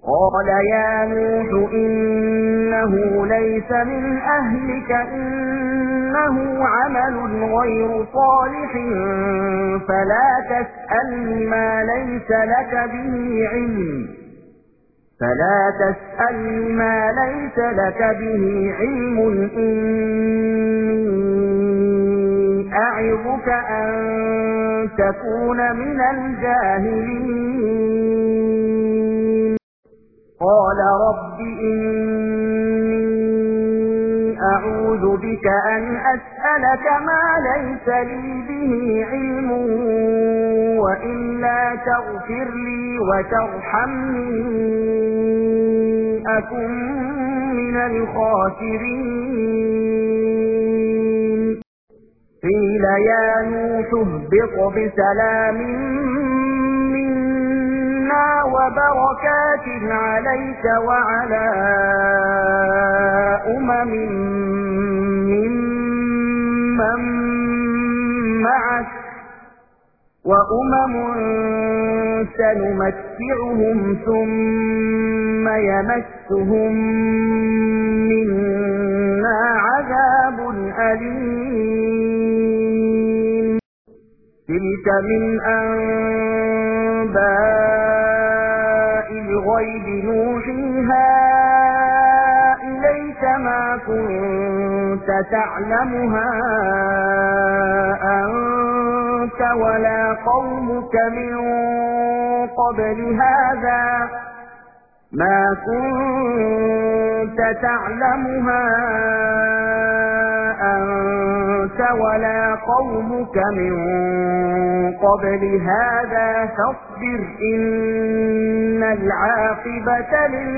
قال يا نوح إنه ليس من أهلك إنه عمل غير صالح فلا تسألني ما ليس لك به علم إني أعظك أن تكون من الجاهلين قال رب إني أعوذ بك أن أسألك ما ليس لي به علم وإلا تغفر لي وترحمني أكن من الخاسرين قيل يا نوح اهبط بسلام منا وبركات عليك وعلى أمم ممن معك وأمم سنمتعهم ثم يمسهم منا عذاب أليم تلك من أنباء الغيب نوحيها إليك ما كنت تعلمها أنت ولا قومك من قبل هذا فاصبر إن العاقبة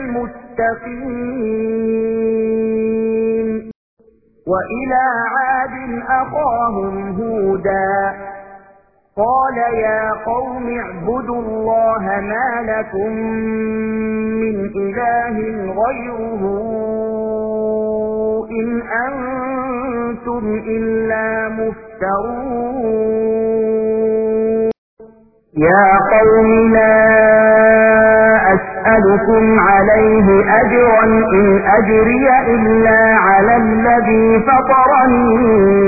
للمتقين وإلى عاد أخاهم هودا قال يا قوم اعبدوا الله ما لكم من إله غيره إن أنتم إلا مفترون يا قوم لا أسألكم عليه أجرا إن أجري إلا على الذي فطرني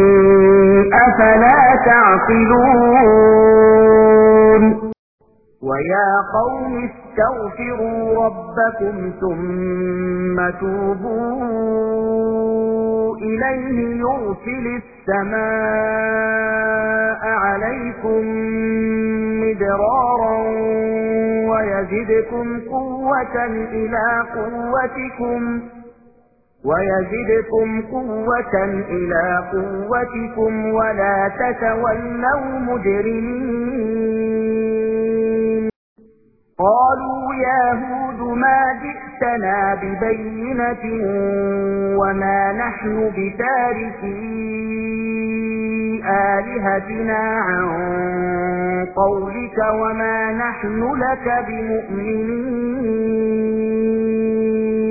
أفلا تعقلون ويا قوم استغفروا ربكم ثم توبوا إليه يرسل السماء عليكم مدرارا ويزدكم قوة إلى قوتكم ولا تتولوا مجرمين قالوا يا هود ما جئتنا ببينة وما نحن بتاركي آلهتنا عن قولك وما نحن لك بمؤمنين